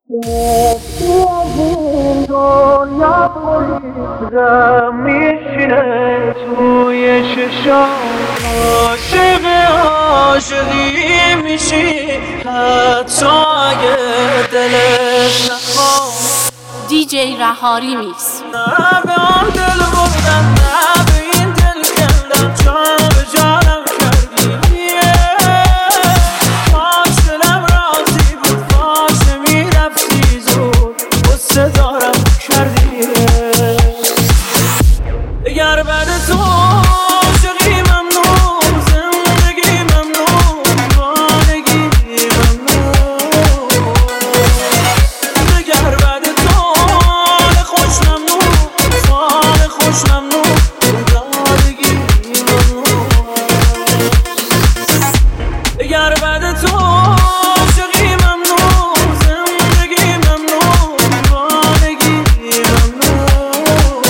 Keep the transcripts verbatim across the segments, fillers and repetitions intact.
تو از این دنیا بریدم میشینه توی چشام عاشق عاشقی میشی حتی اگه دلت نخواد. دی جی رهاری میکس. نه به آن دل بردم، نه به این دل کندم، جان به جانم کردی. کاش دلم راضی بود، کاش نمیرفتی زود، غصه دارم کردی. اگر بعد تو عاشقی ممنون، زندگی ممنون، وانگی ممنون. اگر بعد تو حال خوش ممنون، حال خوش ممنون، دادگی ممنون. اگر بعد تو عاشقی ممنون، زندگی ممنون، وانگی ممنون.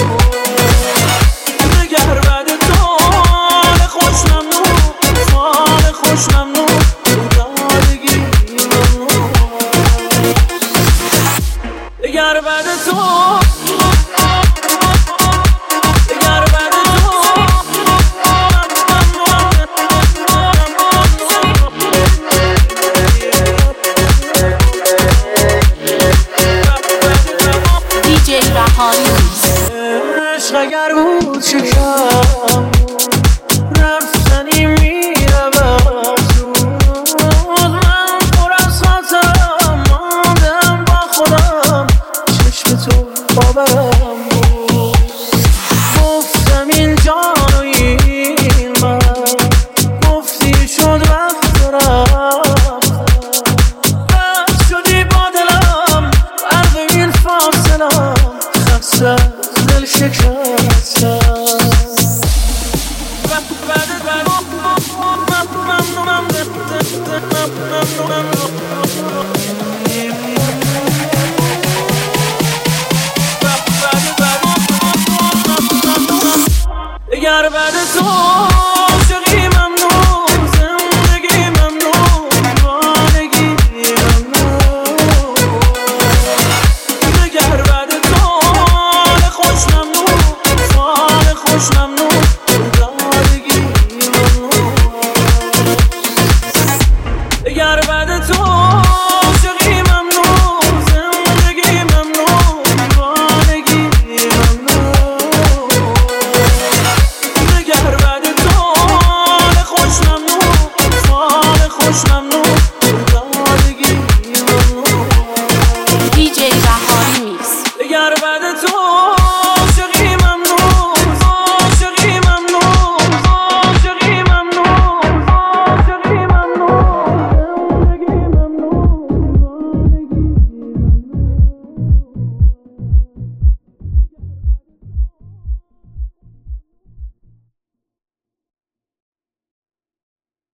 اگر بعد تو حال خوش ممنون، حال خوش ممنون، دادگی ممنون. اگر بعد تو اگر بعد تو دی جی رهاری میکس. عشق اگر بود شکم رفتنی میرم زود. من پر از خاطرم ماندم با خودم، چشم تو باورم بود. گفتم این جان و این من، گفتی شد وقت رفتم. رد شدی با دلم، عرض این فاصلم، خسته دل شکستم. اگر بعد تو